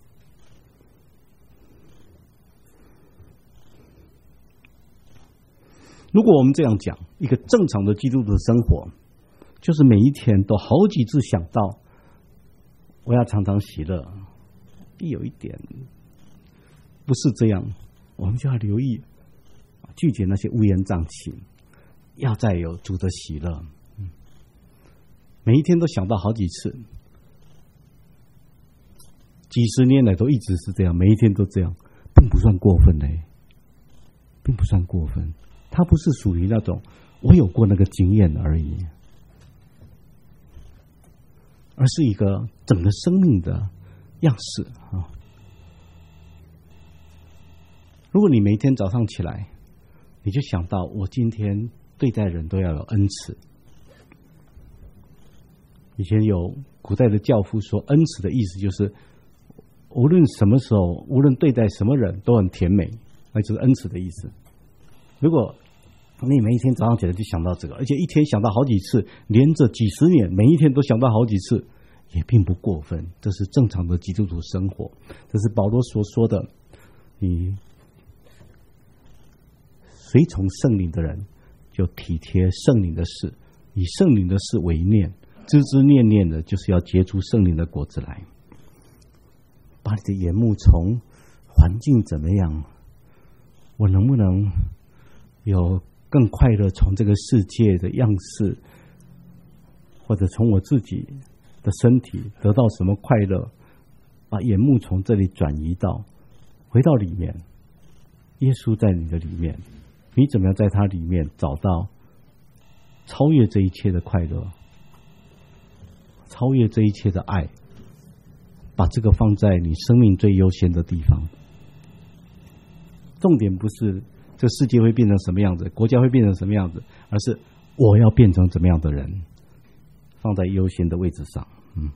如果我们这样讲，一个正常的基督徒的生活，就是每一天都好几次想到我要常常喜乐，有一点不是这样，我们就要留意，拒绝那些乌烟瘴气，要再有主的喜乐。嗯，每一天都想到好几次，几十年来都一直是这样，每一天都这样，并不算过分嘞，并不算过分。它不是属于那种我有过那个经验而已，而是一个整个生命的样式啊。如果你每天早上起来你就想到我今天对待人都要有恩慈。以前有古代的教父说，恩慈的意思就是无论什么时候，无论对待什么人都很甜美，那就是恩慈的意思。如果你每一天早上起来就想到这个，而且一天想到好几次，连着几十年每一天都想到好几次，也并不过分，这是正常的基督徒生活。这是保罗所说的，你随从圣灵的人就体贴圣灵的事，以圣灵的事为念，枝枝念念的就是要结出圣灵的果子来。把你的眼目从环境怎么样，我能不能有更快乐从这个世界的样式，或者从我自己的身体得到什么快乐，把眼目从这里转移到回到里面，耶稣在你的里面，你怎么样在他里面找到超越这一切的快乐，超越这一切的爱，把这个放在你生命最优先的地方。重点不是这世界会变成什么样子，国家会变成什么样子，而是我要变成怎么样的人，放在优先的位置上。嗯，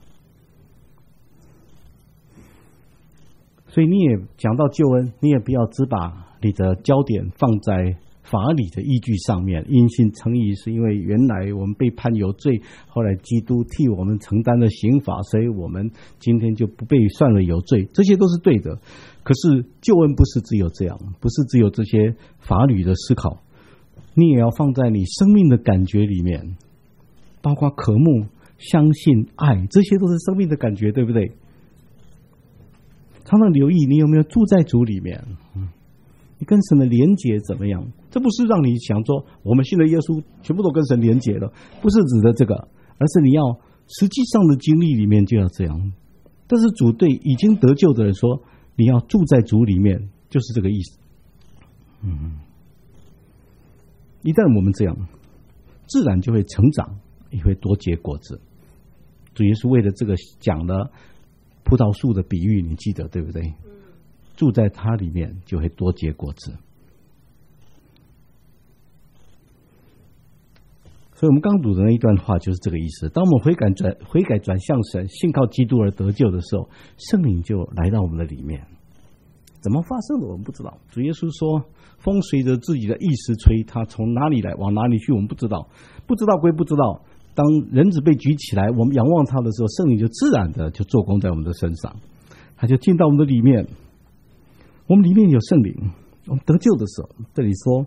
所以你也讲到救恩，你也不要只把你的焦点放在法理的依据上面。因信称义是因为原来我们被判有罪，后来基督替我们承担了刑罚，所以我们今天就不被算了有罪，这些都是对的。可是救恩不是只有这样，不是只有这些法律的思考，你也要放在你生命的感觉里面，包括渴慕、相信、爱，这些都是生命的感觉，对不对？常常留意你有没有住在主里面，你跟神的连结怎么样？这不是让你想说我们信了耶稣全部都跟神连结了，不是指的这个，而是你要实际上的经历里面就要这样。但是主对已经得救的人说，你要住在主里面，就是这个意思。嗯，一旦我们这样，自然就会成长，也会多结果子。主耶稣为了这个讲了葡萄树的比喻，你记得对不对？住在它里面就会多结果子。所以我们刚读的那一段话就是这个意思。当我们悔改转悔改转向神，信靠基督而得救的时候，圣灵就来到我们的里面。怎么发生的我们不知道。主耶稣说，风随着自己的意思吹，他从哪里来往哪里去我们不知道，不知道归不知道。当人子被举起来，我们仰望他的时候，圣灵就自然的就做工在我们的身上，他就进到我们的里面。我们里面有圣灵，我们得救的时候，这里说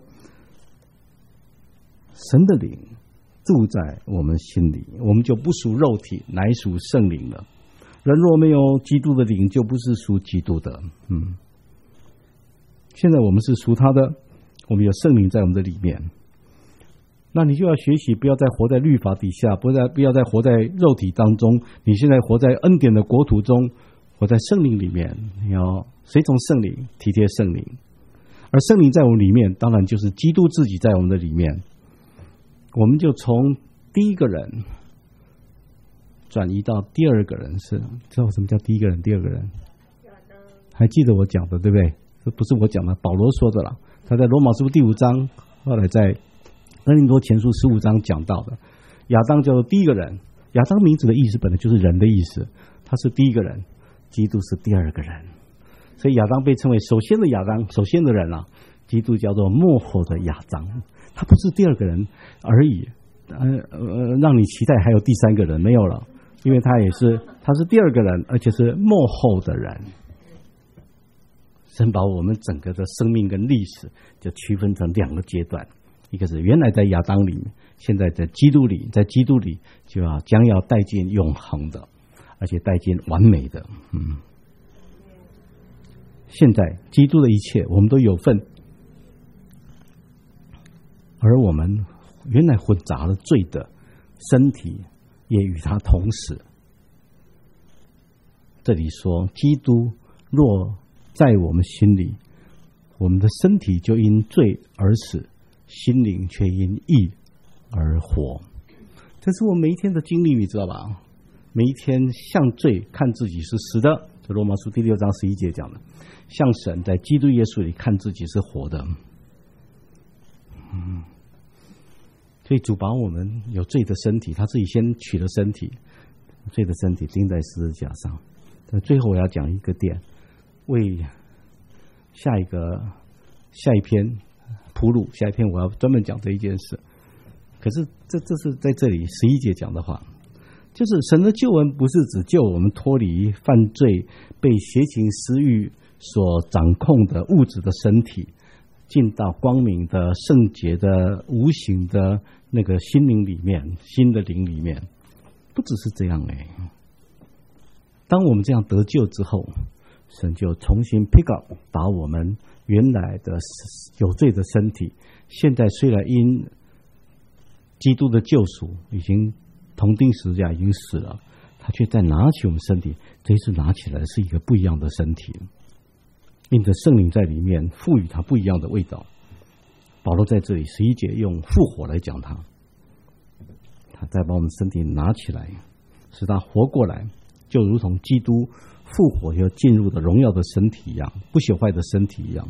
神的灵住在我们心里，我们就不属肉体，乃属圣灵了。人若没有基督的灵，就不是属基督的。嗯，现在我们是属他的，我们有圣灵在我们的里面。那你就要学习，不要再活在律法底下，不再不要再活在肉体当中。你现在活在恩典的国土中，活在圣灵里面，你要随从圣灵，体贴圣灵。而圣灵在我们里面，当然就是基督自己在我们的里面。我们就从第一个人转移到第二个人，是知道什么叫第一个人、第二个人？还记得我讲的对不对？这不是我讲的，保罗说的啦。他在罗马书第五章，后来在哥林多前书十五章讲到的。亚当叫做第一个人，亚当名字的意思本来就是人的意思，他是第一个人，基督是第二个人。所以亚当被称为首先的亚当，首先的人啊，基督叫做末后的亚当，他不是第二个人而已。呃呃，让你期待还有第三个人，没有了，因为他也是，他是第二个人，而且是末后的人。神把我们整个的生命跟历史就区分成两个阶段，一个是原来在亚当里面，现在在基督里，在基督里就要将要带进永恒的，而且带进完美的。嗯，现在基督的一切我们都有份，而我们原来混杂了罪的身体也与他同死。这里说基督若在我们心里，我们的身体就因罪而死，心灵却因义而活。这是我每一天的经历，你知道吧？每一天向罪看自己是死的，这罗马书第六章十一节讲的，向神在基督耶稣里看自己是活的。 嗯，所以主把我们有罪的身体，他自己先取了身体，罪的身体钉在十字架上。但最后我要讲一个点，为下一个下一篇铺路，下一篇我要专门讲这一件事。可是这这是在这里十一节讲的话，就是神的救恩不是只救我们脱离犯罪、被邪情私欲所掌控的物质的身体，进到光明的、圣洁的、无形的那个心灵里面，新的灵里面，不只是这样哎、欸。当我们这样得救之后，神就重新 pick up 把我们原来的有罪的身体，现在虽然因基督的救赎已经同钉十字架已经死了，他却再拿起我们身体，这一次拿起来是一个不一样的身体，因着圣灵在里面赋予它不一样的味道。保罗在这里十一节用复活来讲它，他再把我们身体拿起来，使它活过来，就如同基督复活又进入的荣耀的身体一样，不朽坏的身体一样。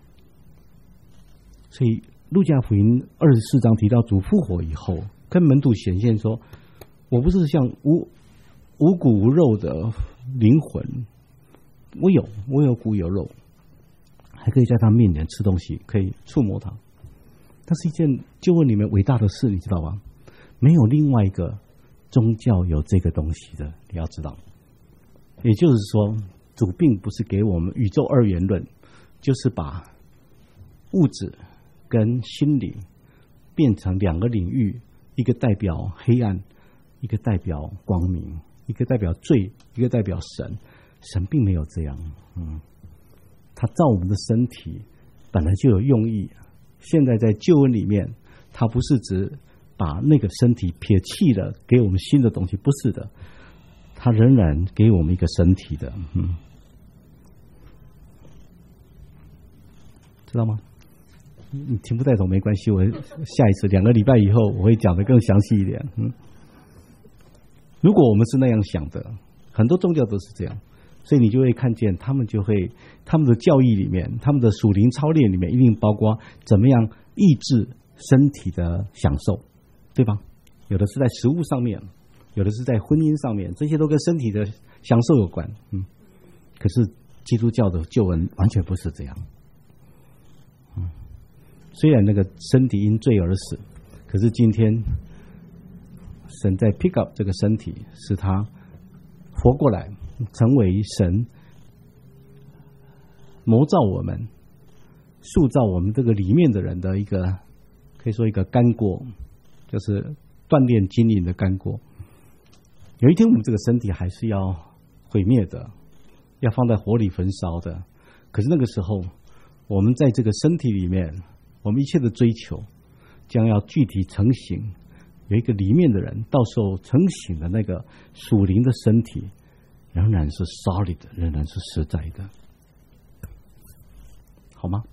所以路加福音二十四章提到主复活以后，跟门徒显现说，我不是像无无骨无肉的灵魂，我有我有骨有肉，还可以在他面前吃东西，可以触摸他。这是一件救恩里面伟大的事，你知道吗？没有另外一个宗教有这个东西的，你要知道。也就是说，主并不是给我们宇宙二元论，就是把物质跟心理变成两个领域，一个代表黑暗，一个代表光明，一个代表罪，一个代表神。神并没有这样，嗯，他造我们的身体本来就有用意，现在在救恩里面，他不是只把那个身体撇弃了，给我们新的东西，不是的，他仍然给我们一个身体的，嗯，知道吗？你听不太懂没关系，我下一次两个礼拜以后我会讲得更详细一点。嗯，如果我们是那样想的，很多宗教都是这样，所以你就会看见他们就会他们的教义里面，他们的属灵操练里面一定包括怎么样抑制身体的享受，对吧？有的是在食物上面，有的是在婚姻上面，这些都跟身体的享受有关。嗯，可是基督教的救恩完全不是这样。嗯，虽然那个身体因罪而死，可是今天神在 pick up 这个身体，使他活过来，成为神谋造我们、塑造我们这个里面的人的一个，可以说一个干锅，就是锻炼精灵的干锅。有一天我们这个身体还是要毁灭的，要放在火里焚烧的。可是那个时候，我们在这个身体里面，我们一切的追求将要具体成型。有一个里面的人，到时候成型的那个属灵的身体，仍然是 solid， 仍然是实在的，好吗？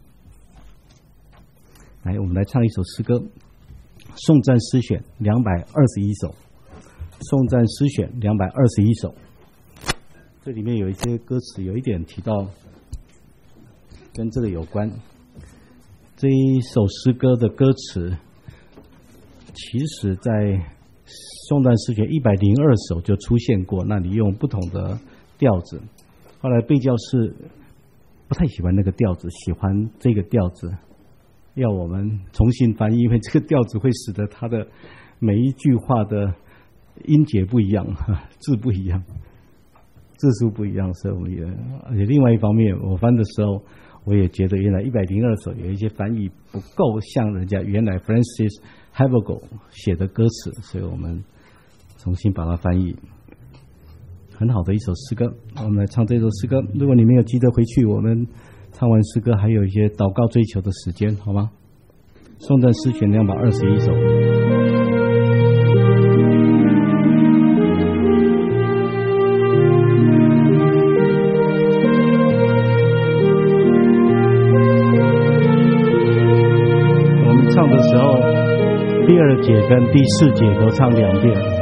来，我们来唱一首诗歌，《颂赞诗选》两百二十一首，《颂赞诗选》两百二十一首。这里面有一些歌词，有一点提到跟这个有关。这一首诗歌的歌词，其实在颂赞诗选一百零二首就出现过，那里用不同的调子。后来贝教士不太喜欢那个调子，喜欢这个调子，要我们重新翻译，因为这个调子会使得他的每一句话的音节不一样，字不一样，字数不一样，所以我们也而且另外一方面，我翻的时候，我也觉得原来一百零二首有一些翻译不够像人家原来 Francis Havergal 写的歌词，所以我们重新把它翻译。很好的一首诗歌，我们来唱这首诗歌。如果你没有记得回去，我们唱完诗歌还有一些祷告追求的时间，好吗？颂赞诗选两百二十一首。我们唱的时候，第二节跟第四节都唱两遍。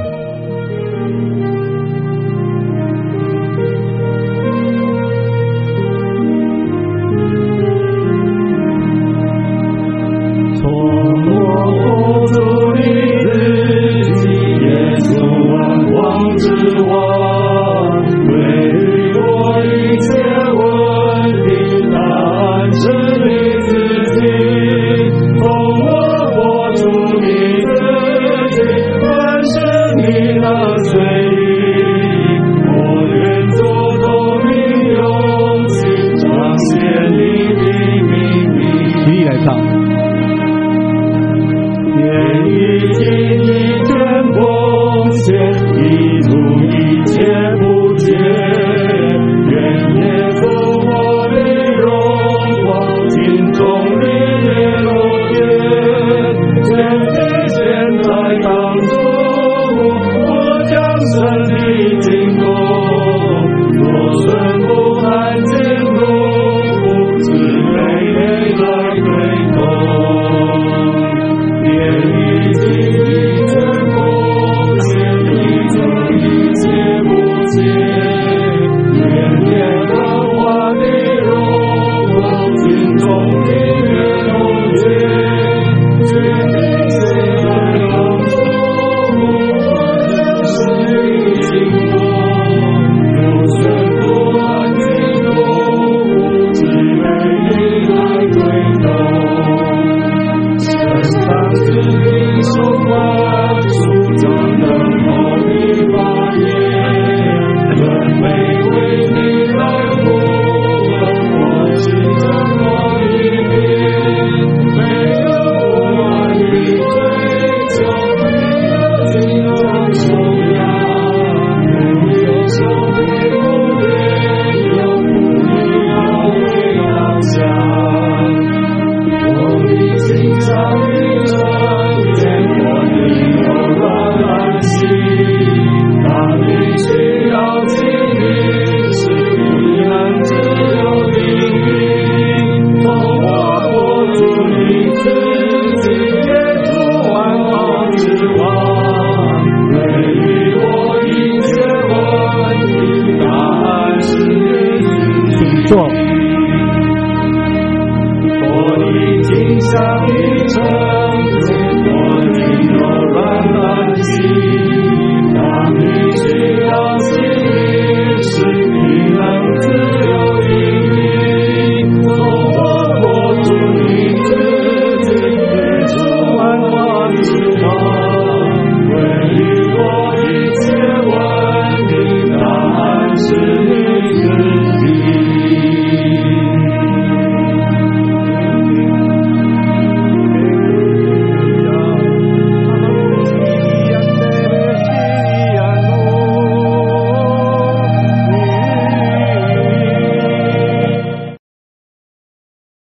从做